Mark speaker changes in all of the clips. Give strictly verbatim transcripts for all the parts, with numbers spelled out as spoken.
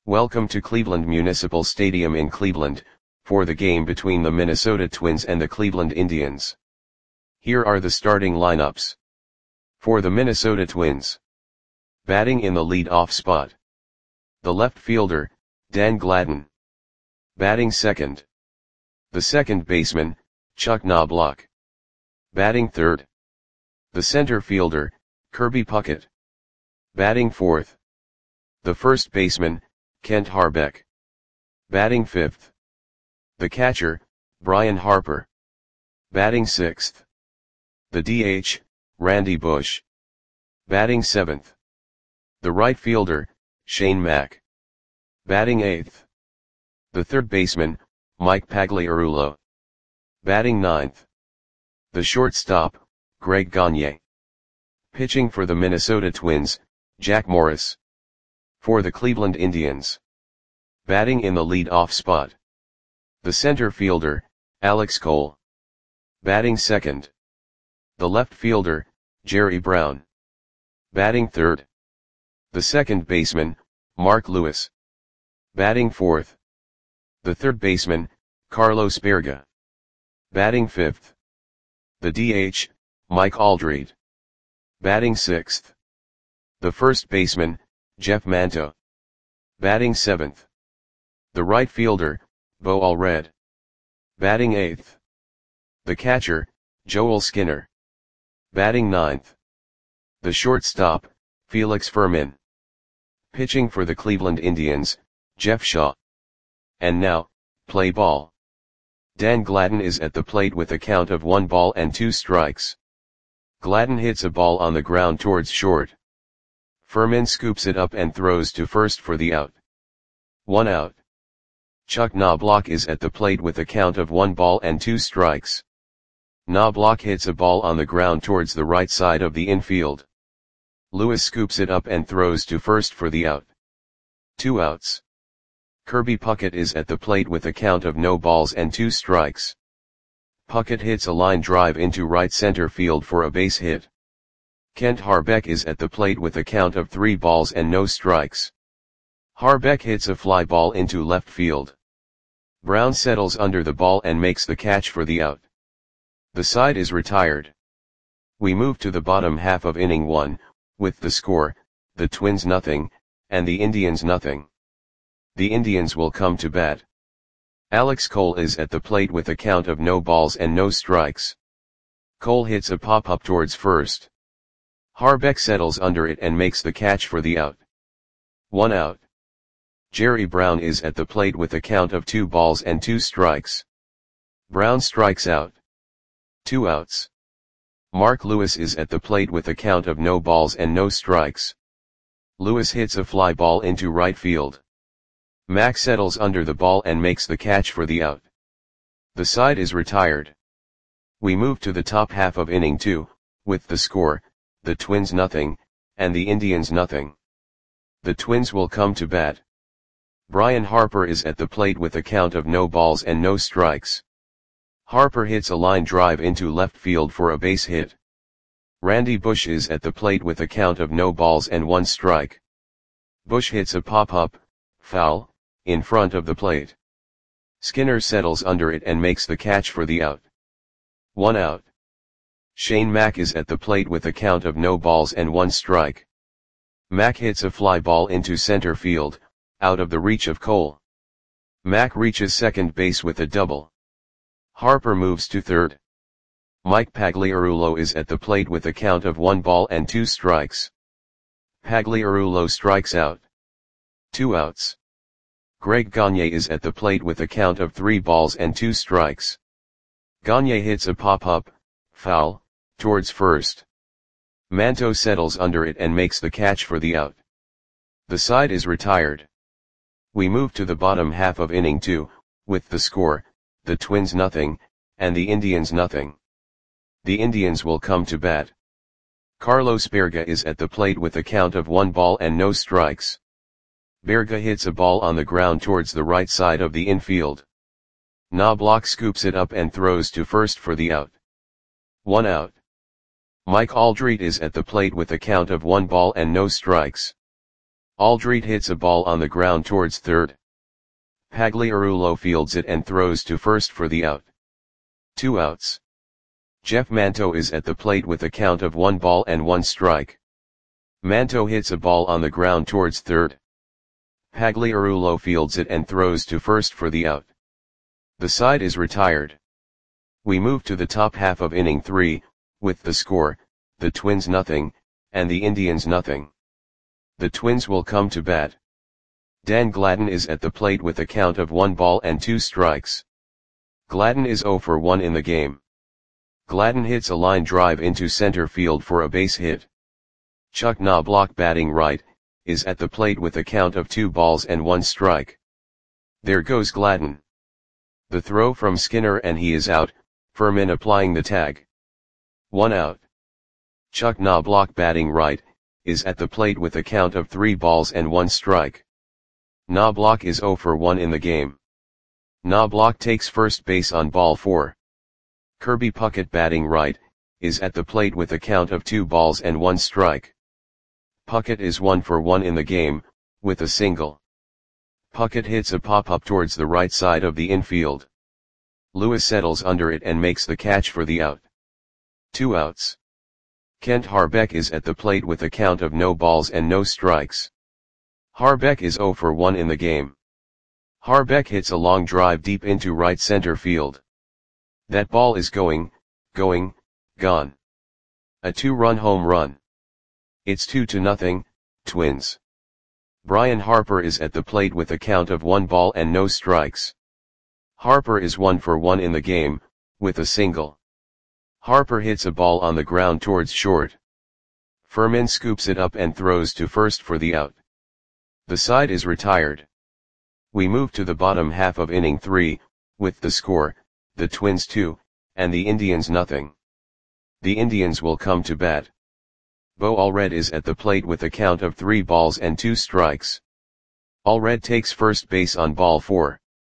Speaker 1: Welcome to Cleveland Municipal Stadium in Cleveland, for the game between the Minnesota Twins and the Cleveland Indians. Here are the starting lineups. For the Minnesota Twins. Batting in the lead-off spot. The left fielder, Dan Gladden. Batting second. The second baseman, Chuck Knobloch. Batting third. The center fielder, Kirby Puckett. Batting fourth. The first baseman, Kent Hrbek. Batting fifth. The catcher, Brian Harper. Batting sixth. The D H, Randy Bush. Batting seventh. The right fielder, Shane Mack. Batting eighth. The third baseman, Mike Pagliarulo. Batting ninth. The shortstop, Greg Gagne. Pitching for the Minnesota Twins, Jack Morris. For the Cleveland Indians. Batting in the lead-off spot. The center fielder, Alex Cole. Batting second. The left fielder, Jerry Brown. Batting third. The second baseman, Mark Lewis. Batting fourth. The third baseman, Carlos Berga. Batting fifth. The D H, Mike Aldred. Batting sixth. The first baseman, Jeff Manto. Batting seventh. The right fielder, Bo Allred. Batting eighth. The catcher, Joel Skinner. Batting ninth. The shortstop, Felix Fermin. Pitching for the Cleveland Indians, Jeff Shaw. And now, play ball. Dan Gladden is at the plate with a count of one ball and two strikes. Gladden hits a ball on the ground towards short. Fermin scoops it up and throws to first for the out. One out. Chuck Knobloch is at the plate with a count of one ball and two strikes. Knobloch hits a ball on the ground towards the right side of the infield. Lewis scoops it up and throws to first for the out. Two outs. Kirby Puckett is at the plate with a count of no balls and two strikes. Puckett hits a line drive into right center field for a base hit. Kent Hrbek is at the plate with a count of three balls and no strikes. Hrbek hits a fly ball into left field. Brown settles under the ball and makes the catch for the out. The side is retired. We move to the bottom half of inning one, with the score, the Twins nothing, and the Indians nothing. The Indians will come to bat. Alex Cole is at the plate with a count of no balls and no strikes. Cole hits a pop-up towards first. Hrbek settles under it and makes the catch for the out. One out. Jerry Brown is at the plate with a count of two balls and two strikes. Brown strikes out. Two outs. Mark Lewis is at the plate with a count of no balls and no strikes. Lewis hits a fly ball into right field. Mack settles under the ball and makes the catch for the out. The side is retired. We move to the top half of inning two, with the score, the Twins nothing, and the Indians nothing. The Twins will come to bat. Brian Harper is at the plate with a count of no balls and no strikes. Harper hits a line drive into left field for a base hit. Randy Bush is at the plate with a count of no balls and one strike. Bush hits a pop-up, foul, in front of the plate. Skinner settles under it and makes the catch for the out. One out. Shane Mack is at the plate with a count of no balls and one strike. Mack hits a fly ball into center field, out of the reach of Cole. Mack reaches second base with a double. Harper moves to third. Mike Pagliarulo is at the plate with a count of one ball and two strikes. Pagliarulo strikes out. Two outs. Greg Gagne is at the plate with a count of three balls and two strikes. Gagne hits a pop-up, foul, towards first. Manto settles under it and makes the catch for the out. The side is retired. We move to the bottom half of inning two, with the score, the Twins nothing, and the Indians nothing. The Indians will come to bat. Carlos Berga is at the plate with a count of one ball and no strikes. Berga hits a ball on the ground towards the right side of the infield. Knobloch scoops it up and throws to first for the out. One out. Mike Aldred is at the plate with a count of one ball and no strikes. Aldrit hits a ball on the ground towards third. Pagliarulo fields it and throws to first for the out. Two outs. Jeff Manto is at the plate with a count of one ball and one strike. Manto hits a ball on the ground towards third. Pagliarulo fields it and throws to first for the out. The side is retired. We move to the top half of inning three, with the score, the Twins nothing, and the Indians nothing. The Twins will come to bat. Dan Gladden is at the plate with a count of one ball and two strikes. Gladden is oh for one in the game. Gladden hits a line drive into center field for a base hit. Chuck Knobloch, batting right, is at the plate with a count of two balls and one strike. There goes Gladden. The throw from Skinner and he is out, Furman applying the tag. One out. Chuck Knobloch, batting right, is at the plate with a count of three balls and one strike. Knobloch is oh for one in the game. Knobloch takes first base on ball four. Kirby Puckett, batting right, is at the plate with a count of two balls and one strike. Puckett is one for one in the game, with a single. Puckett hits a pop-up towards the right side of the infield. Lewis settles under it and makes the catch for the out. Two outs. Kent Harbeck is at the plate with a count of no balls and no strikes. Harbeck is oh for one in the game. Harbeck hits a long drive deep into right center field. That ball is going, going, gone. A two-run home run. It's two to nothing, Twins. Brian Harper is at the plate with a count of one ball and no strikes. Harper is one for one in the game, with a single. Harper hits a ball on the ground towards short. Furman scoops it up and throws to first for the out. The side is retired. We move to the bottom half of inning three, with the score, the Twins two, and the Indians nothing. The Indians will come to bat. Bo Allred is at the plate with a count of three balls and two strikes. Allred takes first base on ball four.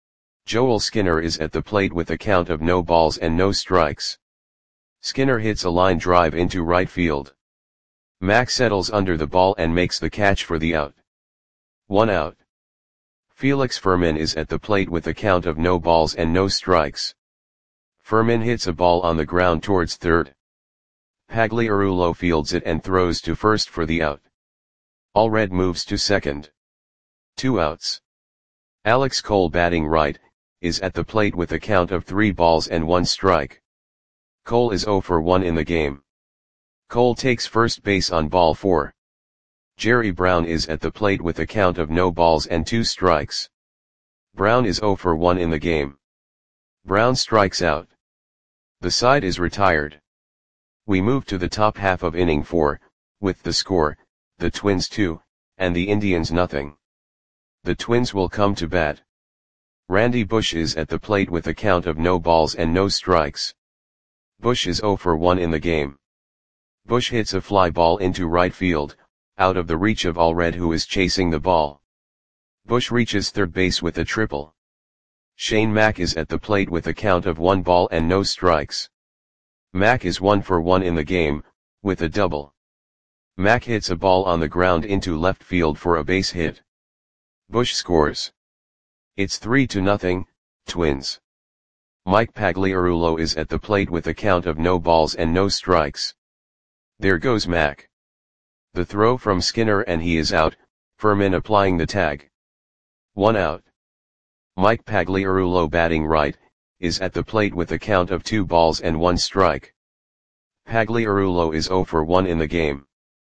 Speaker 1: Joel Skinner is at the plate with a count of no balls and no strikes. Skinner hits a line drive into right field. Mack settles under the ball and makes the catch for the out. One out. Felix Furman is at the plate with a count of no balls and no strikes. Furman hits a ball on the ground towards third. Pagliarulo fields it and throws to first for the out. Allred moves to second. Two outs. Alex Cole, batting right, is at the plate with a count of three balls and one strike. Cole is oh for one in the game. Cole takes first base on ball four. Jerry Brown is at the plate with a count of no balls and two strikes. Brown is oh for one in the game. Brown strikes out. The side is retired. We move to the top half of inning four, with the score, the Twins two, and the Indians nothing. The Twins will come to bat. Randy Bush is at the plate with a count of no balls and no strikes. Bush is oh for one in the game. Bush hits a fly ball into right field, out of the reach of Allred, who is chasing the ball. Bush reaches third base with a triple. Shane Mack is at the plate with a count of one ball and no strikes. Mack is one for one in the game, with a double. Mack hits a ball on the ground into left field for a base hit. Bush scores. It's three to nothing, Twins. Mike Pagliarulo is at the plate with a count of no balls and no strikes. There goes Mack. The throw from Skinner and he is out, Furman applying the tag. One out. Mike Pagliarulo, batting right, is at the plate with a count of two balls and one strike. Pagliarulo is oh for one in the game.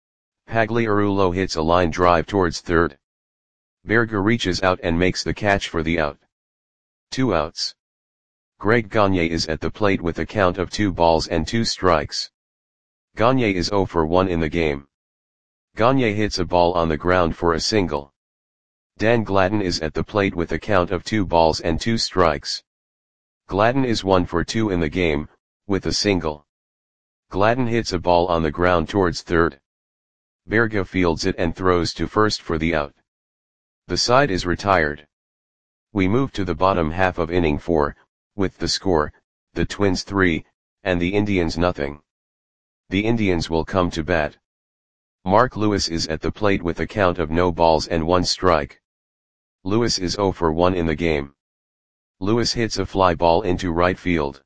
Speaker 1: Pagliarulo hits a line drive towards third. Berger reaches out and makes the catch for the out. Two outs. Greg Gagne is at the plate with a count of two balls and two strikes. Gagne is oh for one in the game. Gagne hits a ball on the ground for a single. Dan Gladden is at the plate with a count of two balls and two strikes. Gladden is one for two in the game, with a single. Gladden hits a ball on the ground towards third. Berger fields it and throws to first for the out. The side is retired. We move to the bottom half of inning four, with the score, the Twins three, and the Indians nothing. The Indians will come to bat. Mark Lewis is at the plate with a count of no balls and one strike. Lewis is zero for one in the game. Lewis hits a fly ball into right field.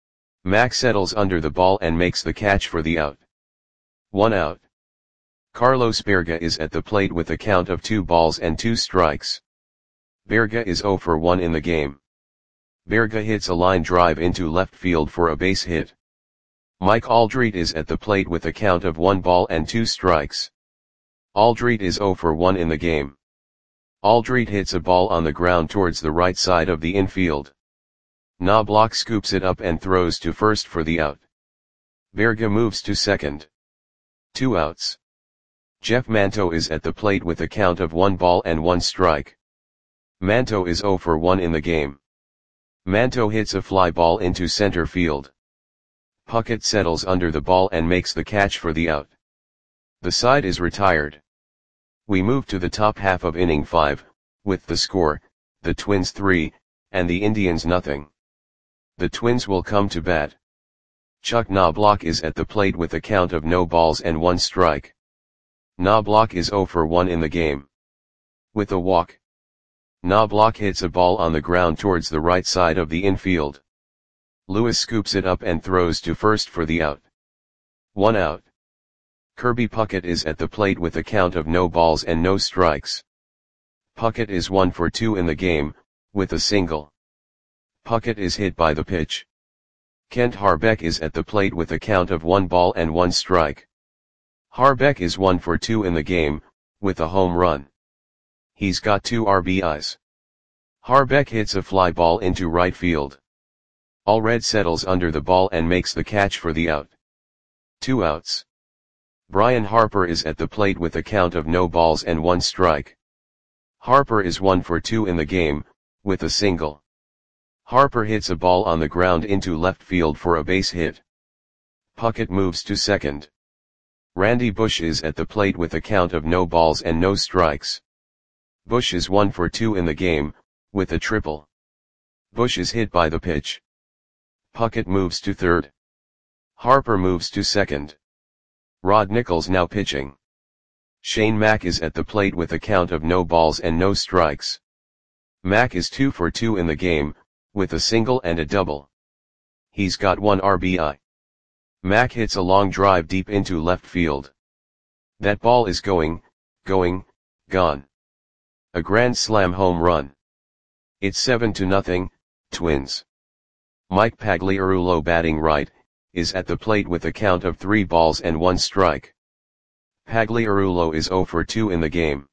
Speaker 1: Mac settles under the ball and makes the catch for the out. One out. Carlos Berga is at the plate with a count of two balls and two strikes. Berga is zero for one in the game. Berga hits a line drive into left field for a base hit. Mike Aldrete is at the plate with a count of one ball and two strikes. Aldrete is zero for one in the game. Aldrete hits a ball on the ground towards the right side of the infield. Knobloch scoops it up and throws to first for the out. Berga moves to second. Two outs. Jeff Manto is at the plate with a count of one ball and one strike. Manto is zero for one in the game. Manto hits a fly ball into center field. Puckett settles under the ball and makes the catch for the out. The side is retired. We move to the top half of inning five, with the score, the Twins three, and the Indians nothing. The Twins will come to bat. Chuck Knobloch is at the plate with a count of no balls and one strike. Knobloch is zero for one in the game. With a walk. Knobloch hits a ball on the ground towards the right side of the infield. Lewis scoops it up and throws to first for the out. One out. Kirby Puckett is at the plate with a count of no balls and no strikes. Puckett is one for two in the game, with a single. Puckett is hit by the pitch. Kent Harbeck is at the plate with a count of one ball and one strike. Harbeck is one for two in the game, with a home run. He's got two R B Is. Harbeck hits a fly ball into right field. Allred settles under the ball and makes the catch for the out. Two outs. Brian Harper is at the plate with a count of no balls and one strike. Harper is one for two in the game, with a single. Harper hits a ball on the ground into left field for a base hit. Puckett moves to second. Randy Bush is at the plate with a count of no balls and no strikes. Bush is one for two in the game, with a triple. Bush is hit by the pitch. Puckett moves to third. Harper moves to second. Rod Nichols now pitching. Shane Mack is at the plate with a count of no balls and no strikes. Mack is two for two in the game, with a single and a double. He's got one R B I. Mack hits a long drive deep into left field. That ball is going, going, gone. A grand slam home run. It's seven to nothing, Twins. Mike Pagliarulo batting right, is at the plate with a count of three balls and one strike. Pagliarulo is zero for two in the game.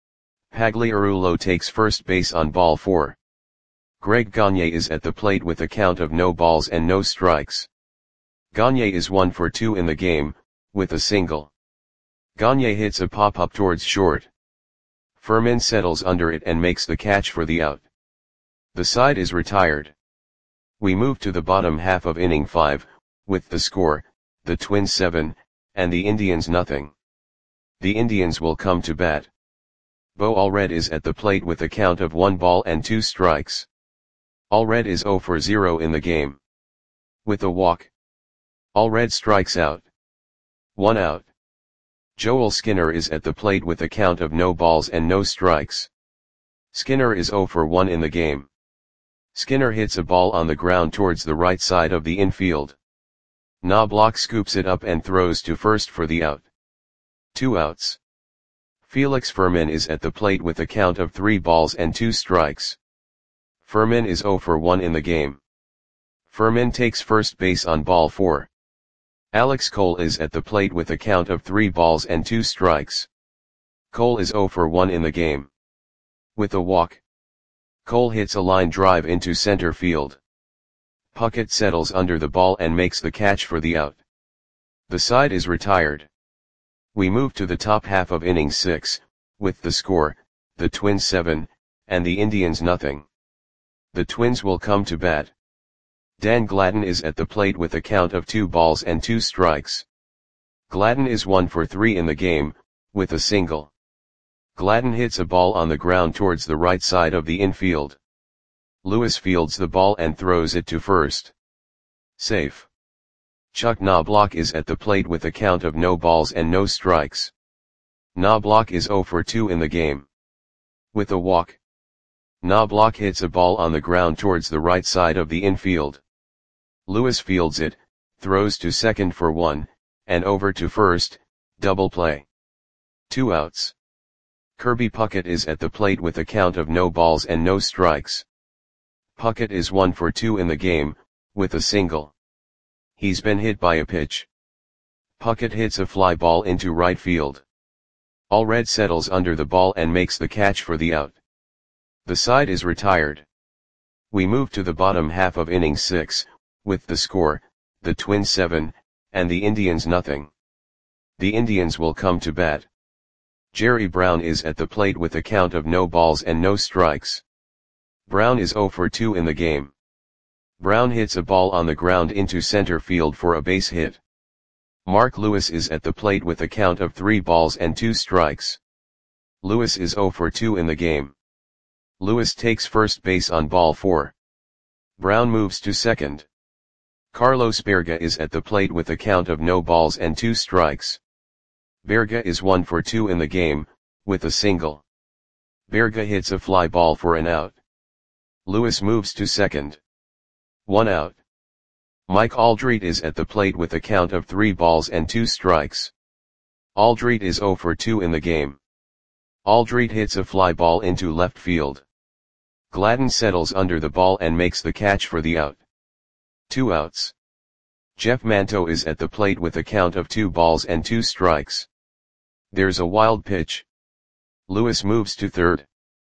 Speaker 1: Pagliarulo takes first base on ball four. Greg Gagne is at the plate with a count of no balls and no strikes. Gagne is one for two in the game, with a single. Gagne hits a pop-up towards short. Furman settles under it and makes the catch for the out. The side is retired. We move to the bottom half of inning five, with the score, the Twins seven, and the Indians nothing. The Indians will come to bat. Bo Allred is at the plate with a count of one ball and two strikes. Allred is zero for zero in the game. With a walk. Allred strikes out. One out. Joel Skinner is at the plate with a count of no balls and no strikes. Skinner is zero for one in the game. Skinner hits a ball on the ground towards the right side of the infield. Knobloch scoops it up and throws to first for the out. Two outs. Felix Furman is at the plate with a count of three balls and two strikes. Furman is zero for one in the game. Furman takes first base on ball four. Alex Cole is at the plate with a count of three balls and two strikes. Cole is zero for one in the game. With a walk. Cole hits a line drive into center field. Puckett settles under the ball and makes the catch for the out. The side is retired. We move to the top half of inning six, with the score, the Twins seven, and the Indians nothing. The Twins will come to bat. Dan Gladden is at the plate with a count of two balls and two strikes. Gladden is one for three in the game, with a single. Gladden hits a ball on the ground towards the right side of the infield. Lewis fields the ball and throws it to first. Safe. Chuck Knobloch is at the plate with a count of no balls and no strikes. Knobloch is zero for two in the game. With a walk, Knobloch hits a ball on the ground towards the right side of the infield. Lewis fields it, throws to second for one, and over to first, double play. Two outs. Kirby Puckett is at the plate with a count of no balls and no strikes. Puckett is one for two in the game, with a single. He's been hit by a pitch. Puckett hits a fly ball into right field. Allred settles under the ball and makes the catch for the out. The side is retired. We move to the bottom half of inning six, with the score, the Twins seven, and the Indians nothing. The Indians will come to bat. Jerry Brown is at the plate with a count of no balls and no strikes. Brown is zero for two in the game. Brown hits a ball on the ground into center field for a base hit. Mark Lewis is at the plate with a count of three balls and two strikes. Lewis is zero for two in the game. Lewis takes first base on ball four. Brown moves to second. Carlos Berga is at the plate with a count of no balls and two strikes. Berga is one for two in the game, with a single. Berga hits a fly ball for an out. Lewis moves to second. One out. Mike Aldrete is at the plate with a count of three balls and two strikes. Aldrete is zero for two in the game. Aldrete hits a fly ball into left field. Gladden settles under the ball and makes the catch for the out. Two outs. Jeff Manto is at the plate with a count of two balls and two strikes. There's a wild pitch. Lewis moves to third.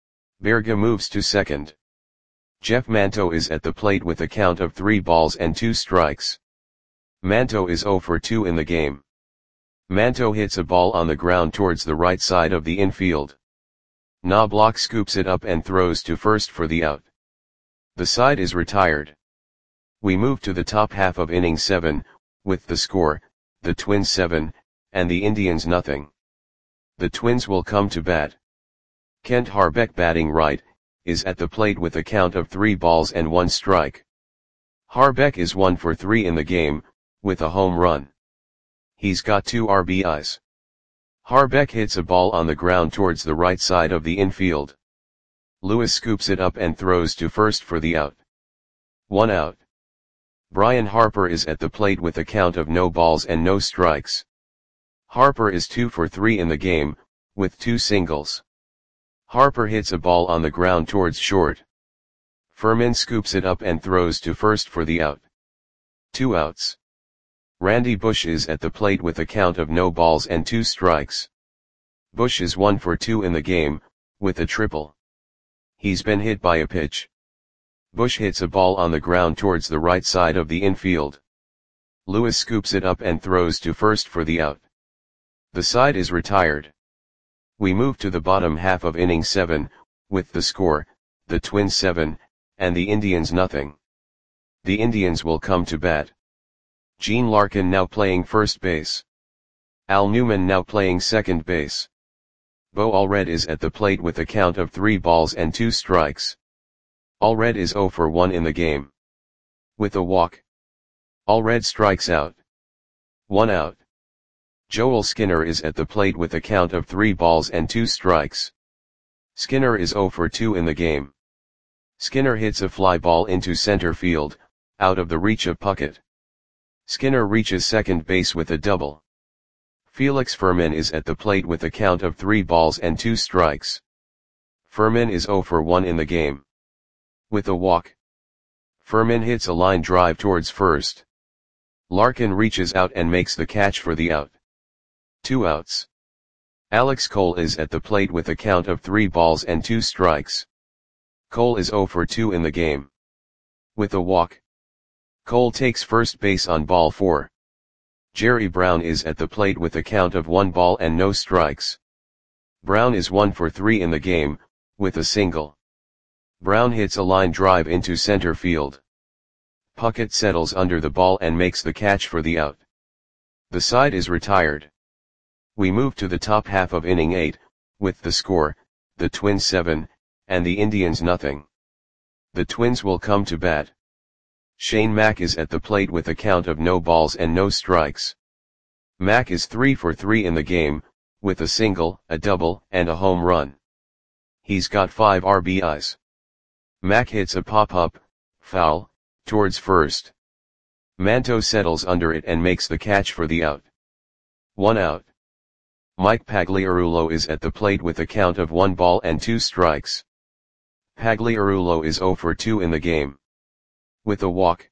Speaker 1: Berga moves to second. Jeff Manto is at the plate with a count of three balls and two strikes. Manto is zero for two in the game. Manto hits a ball on the ground towards the right side of the infield. Knobloch scoops it up and throws to first for the out. The side is retired. We move to the top half of inning seven, with the score, the Twins seven, and the Indians nothing. The Twins will come to bat. Kent Harbeck, batting right, is at the plate with a count of three balls and one strike. Harbeck is one for three in the game, with a home run. He's got two R B Is. Harbeck hits a ball on the ground towards the right side of the infield. Lewis scoops it up and throws to first for the out. One out. Brian Harper is at the plate with a count of no balls and no strikes. Harper is two for three in the game, with two singles. Harper hits a ball on the ground towards short. Furman scoops it up and throws to first for the out. Two outs. Randy Bush is at the plate with a count of no balls and two strikes. Bush is one for two in the game, with a triple. He's been hit by a pitch. Bush hits a ball on the ground towards the right side of the infield. Lewis scoops it up and throws to first for the out. The side is retired. We move to the bottom half of inning seven, with the score, the Twins seven, and the Indians nothing. The Indians will come to bat. Gene Larkin now playing first base. Al Newman now playing second base. Bo Allred is at the plate with a count of three balls and two strikes. Allred is zero for one in the game. With a walk, Allred strikes out. One out. Joel Skinner is at the plate with a count of three balls and two strikes. Skinner is zero for two in the game. Skinner hits a fly ball into center field, out of the reach of Puckett. Skinner reaches second base with a double. Felix Furman is at the plate with a count of three balls and two strikes. Furman is zero for one in the game. With a walk, Furman hits a line drive towards first. Larkin reaches out and makes the catch for the out. Two outs. Alex Cole is at the plate with a count of three balls and two strikes. Cole is zero for two in the game. With a walk, Cole takes first base on ball four. Jerry Brown is at the plate with a count of one ball and no strikes. Brown is one for three in the game, with a single. Brown hits a line drive into center field. Puckett settles under the ball and makes the catch for the out. The side is retired. We move to the top half of inning eight, with the score, the Twins seven, and the Indians nothing. The Twins will come to bat. Shane Mack is at the plate with a count of no balls and no strikes. Mack is three for three in the game, with a single, a double, and a home run. He's got five R B Is. Mac hits a pop-up, foul, towards first. Manto settles under it and makes the catch for the out. One out. Mike Pagliarulo is at the plate with a count of one ball and two strikes. Pagliarulo is zero for two in the game. With a walk.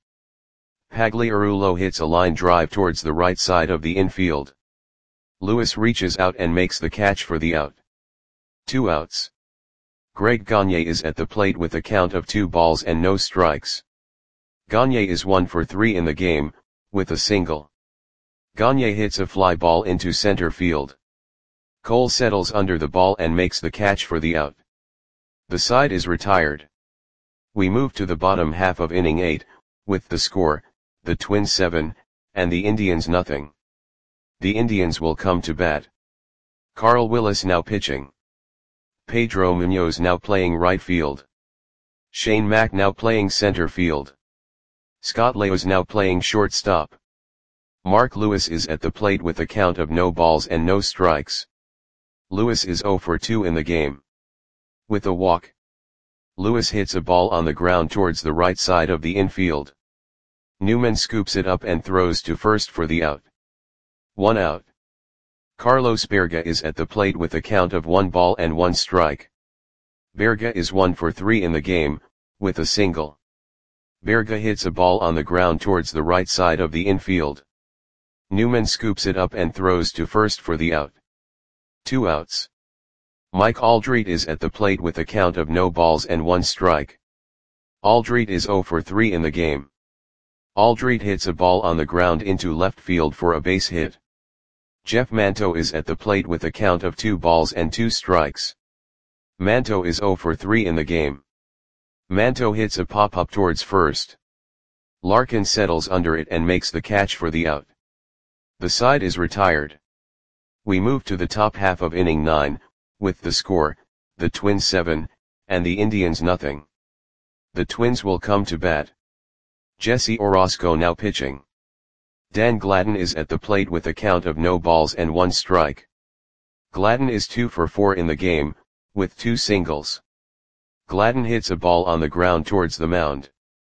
Speaker 1: Pagliarulo hits a line drive towards the right side of the infield. Lewis reaches out and makes the catch for the out. Two outs. Greg Gagne is at the plate with a count of two balls and no strikes. Gagne is one for three in the game, with a single. Gagne hits a fly ball into center field. Cole settles under the ball and makes the catch for the out. The side is retired. We move to the bottom half of inning eight, with the score, the Twins seven, and the Indians nothing. The Indians will come to bat. Carl Willis now pitching. Pedro Munoz now playing right field. Shane Mack now playing center field. Scott Laos now playing shortstop. Mark Lewis is at the plate with a count of no balls and no strikes. Lewis is zero for two in the game. With a walk. Lewis hits a ball on the ground towards the right side of the infield. Newman scoops it up and throws to first for the out. One out. Carlos Berga is at the plate with a count of one ball and one strike. Berga is one for three in the game, with a single. Berga hits a ball on the ground towards the right side of the infield. Newman scoops it up and throws to first for the out. Two outs. Mike Aldrete is at the plate with a count of no balls and one strike. Aldrete is zero for three in the game. Aldrete hits a ball on the ground into left field for a base hit. Jeff Manto is at the plate with a count of two balls and two strikes. Manto is zero for three in the game. Manto hits a pop-up towards first. Larkin settles under it and makes the catch for the out. The side is retired. We move to the top half of inning nine, with the score, the Twins seven, and the Indians nothing. The Twins will come to bat. Jesse Orosco now pitching. Dan Gladden is at the plate with a count of no balls and one strike. Gladden is two for four in the game, with two singles. Gladden hits a ball on the ground towards the mound.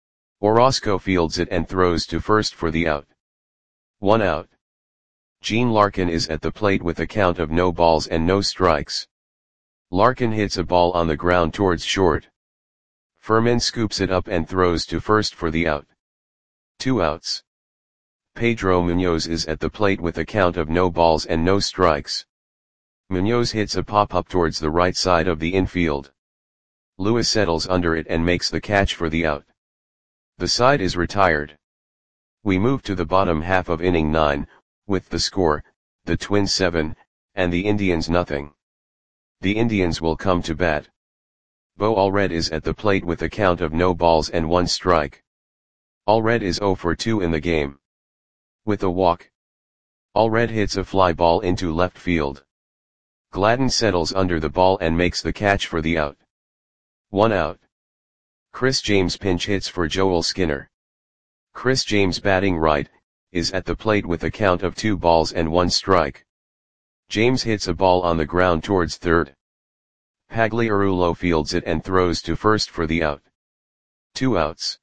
Speaker 1: Orosco fields it and throws to first for the out. One out. Gene Larkin is at the plate with a count of no balls and no strikes. Larkin hits a ball on the ground towards short. Furman scoops it up and throws to first for the out. Two outs. Pedro Munoz is at the plate with a count of no balls and no strikes. Munoz hits a pop-up towards the right side of the infield. Lewis settles under it and makes the catch for the out. The side is retired. We move to the bottom half of inning nine, with the score, the Twins seven, and the Indians nothing. The Indians will come to bat. Bo Allred is at the plate with a count of no balls and one strike. Allred is zero for two in the game. With a walk. Allred hits a fly ball into left field. Gladden settles under the ball and makes the catch for the out. One out. Chris James pinch hits for Joel Skinner. Chris James batting right, is at the plate with a count of two balls and one strike. James hits a ball on the ground towards third. Pagliarulo fields it and throws to first for the out. Two outs.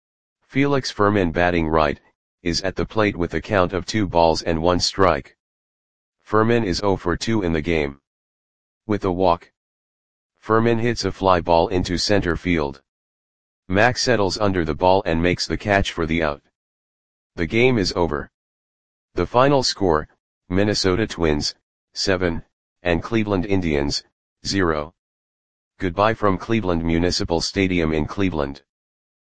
Speaker 1: Felix Furman batting right, is at the plate with a count of two balls and one strike. Furman is zero for two in the game. With a walk. Furman hits a fly ball into center field. Mack settles under the ball and makes the catch for the out. The game is over. The final score, Minnesota Twins, seven, and Cleveland Indians, zero. Goodbye from Cleveland Municipal Stadium in Cleveland.